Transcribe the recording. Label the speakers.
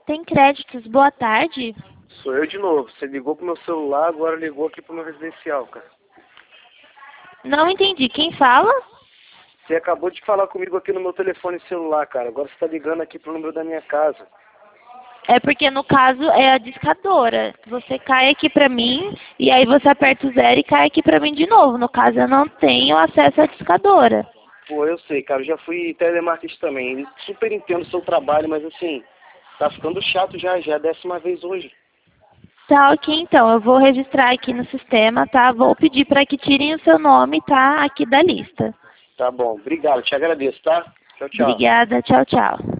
Speaker 1: tem créditos. Boa tarde.
Speaker 2: Sou eu de novo. Você ligou pro meu celular, agora ligou aqui pro meu residencial, cara.
Speaker 1: Não entendi. Quem fala?
Speaker 2: Você acabou de falar comigo aqui no meu telefone celular, cara. Agora você tá ligando aqui pro número da minha casa.
Speaker 1: É porque no caso é a discadora. Você cai aqui pra mim e aí você aperta o 0 e cai aqui pra mim de novo. No caso eu não tenho acesso à discadora.
Speaker 2: Pô, eu sei, cara. Eu já fui telemarketing também. Super entendo o seu trabalho, mas assim, tá ficando chato já. Já é a 10ª vez hoje.
Speaker 1: Tá, ok, então. Eu vou registrar aqui no sistema, tá? Vou pedir para que tirem o seu nome, tá? Aqui da lista.
Speaker 2: Tá bom. Obrigado. Te agradeço, tá? Tchau, tchau.
Speaker 1: Obrigada. Tchau, tchau.